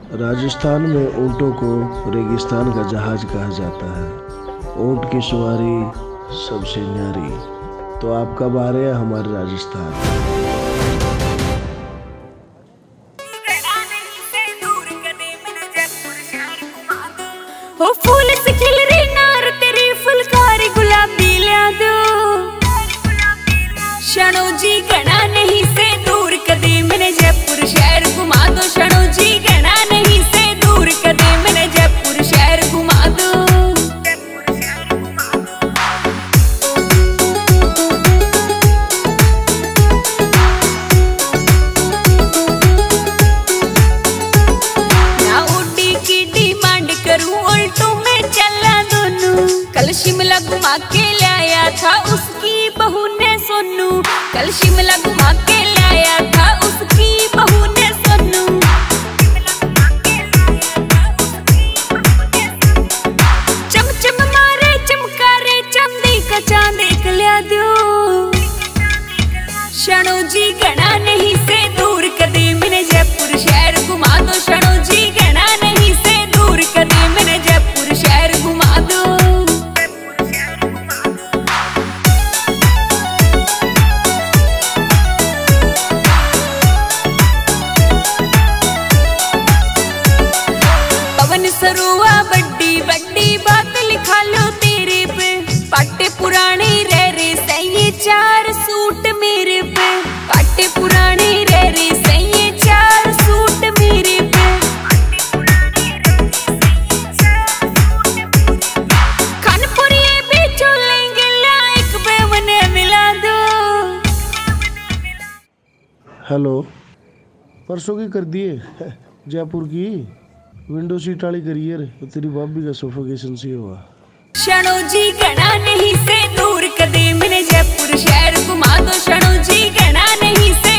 राजस्थान में ऊँटों को रेगिस्तान का जहाज कहा जाता है। ऊँट की सवारी सबसे न्यारी। तो आप कब आ रहे हैं हमारे राजस्थान? हो फूल से खिल रही नार तेरी फुलकारी गुलाबी लिया दो। शणो जी घना नहीं से दूर कदे मैंने जयपुर शहर घुमा दो। शणो जी घना नहीं से दूर कदे मैंने जयपुर शहर घुमा दो। ना उड़ी की डिमांड करूं उल्टों में चला दोनों। कल शिमला घुमा के लाया था उसकी बहू ने सोनू। कल शिमला घुमा के लाया था उसकी बहू ने सोनू। चमचम मारे चमकारे चांदी का चांद एक लिया दो। शणो जी घना नहीं से दूर कदे मैंने जयपुर शहर घुमा दो। शणो जी घना नहीं से दूर कदे मैंने जयपुर शहर घुमा दो। सरुआ बड्डी बड्डी बात लिखा लो तेरे पे। पाटे पुराने रह रे सही चार सूट मेरे पे। पाटे पुराने रह रे सही चार सूट मेरे पे। खानपुरी भी चलेंगे लाइक पे मने मिला दो। हेलो, परसों की कर दिए जयपुर की विंडो सीट वाली करियर। तो तेरी भाभी का सोफोकेशन से हुआ। शणो जी घना नहीं से दूर कदे मैंने जयपुर शहर घुमा दो। शणो जी घना नहीं से